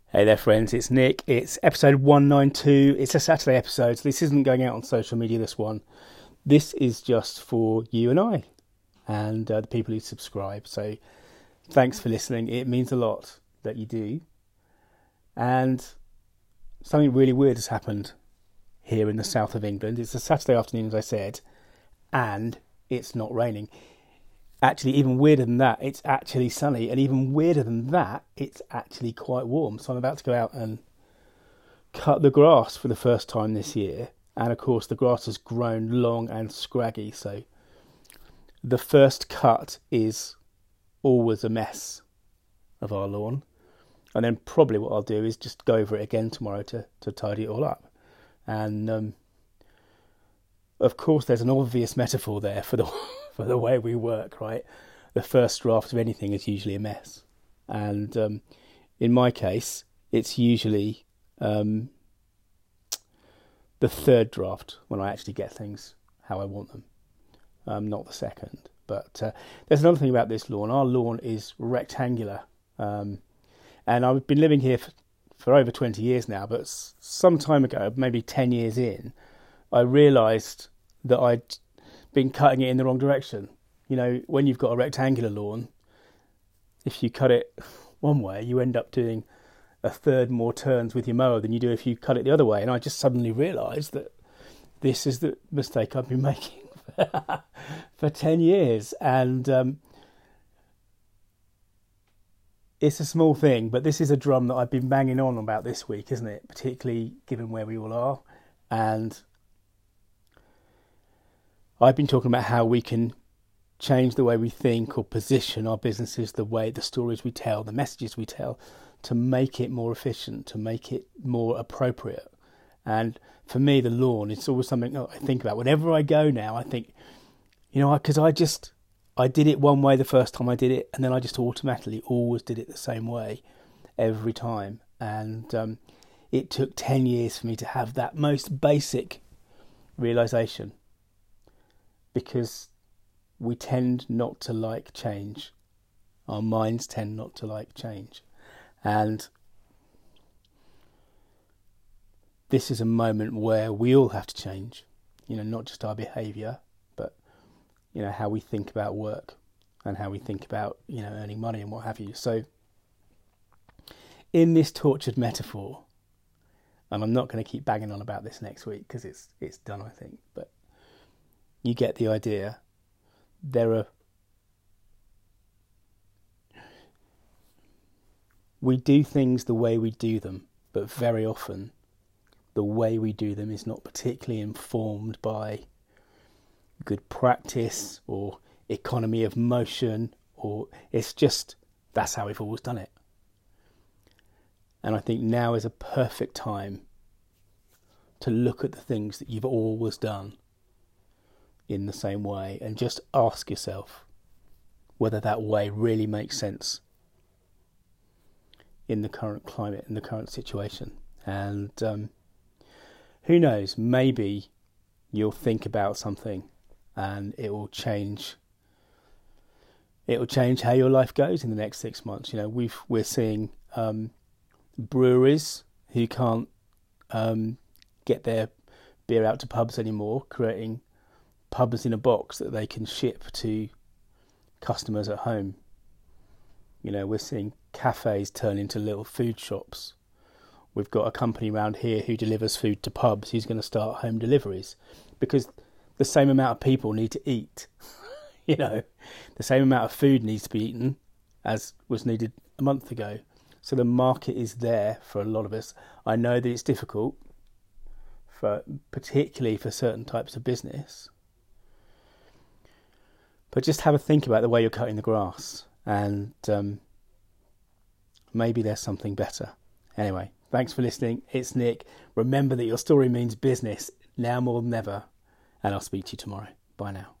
Hey there, friends. It's Nick. It's episode 192. It's a Saturday episode, so this isn't going out on social media, this one. This is just for you and I and the people who subscribe. So thanks for listening. It means a lot that you do. And something really weird has happened here in the south of England. It's a Saturday afternoon, as I said, and it's not raining. Actually, even weirder than that, it's actually sunny. And even weirder than that, it's actually quite warm. So I'm about to go out and cut the grass for the first time this year. And of course, the grass has grown long and scraggy. So the first cut is always a mess of our lawn. And then probably what I'll do is just go over it again tomorrow to tidy it all up. And of course, there's an obvious metaphor there for the way we work, right? The first draft of anything is usually a mess. And in my case, it's usually the third draft when I actually get things how I want them, not the second. But there's another thing about this lawn. Our lawn is rectangular. And I've been living here for over 20 years now, but some time ago, maybe 10 years in, I realised that I'd been cutting it in the wrong direction. You know, when you've got a rectangular lawn, if you cut it one way, you end up doing a third more turns with your mower than you do if you cut it the other way. And I just suddenly realised that this is the mistake I've been making for 10 years. And it's a small thing, but this is a drum that I've been banging on about this week, isn't it? Particularly given where we all are. And I've been talking about how we can change the way we think or position our businesses, the stories we tell, the messages we tell, to make it more efficient, to make it more appropriate. And for me, the lawn, it's always something that I think about. Whenever I go now, I think, you know, because I did it one way the first time I did it, and then I just automatically always did it the same way every time. And it took 10 years for me to have that most basic realisation. Because we tend not to like change. Our minds tend not to like change. And this is a moment where we all have to change. You know, not just our behaviour, but, you know, how we think about work and how we think about, you know, earning money and what have you. So in this tortured metaphor, and I'm not going to keep banging on about this next week because it's done, I think, but you get the idea. We do things the way we do them, but very often the way we do them is not particularly informed by good practice or economy of motion, or it's just that's how we've always done it. And I think now is a perfect time to look at the things that you've always done in the same way and just ask yourself whether that way really makes sense in the current climate, in the current situation. And who knows, maybe you'll think about something and it will change how your life goes in the next 6 months. You know, we're seeing breweries who can't get their beer out to pubs anymore, creating pubs in a box that they can ship to customers at home. You know, we're seeing cafes turn into little food shops. We've got a company around here who delivers food to pubs who's going to start home deliveries because the same amount of people need to eat. You know, the same amount of food needs to be eaten as was needed a month ago. So the market is there for a lot of us. I know that it's difficult, particularly for certain types of business. But just have a think about the way you're cutting the grass, and maybe there's something better. Anyway, thanks for listening. It's Nick. Remember that your story means business now more than ever, and I'll speak to you tomorrow. Bye now.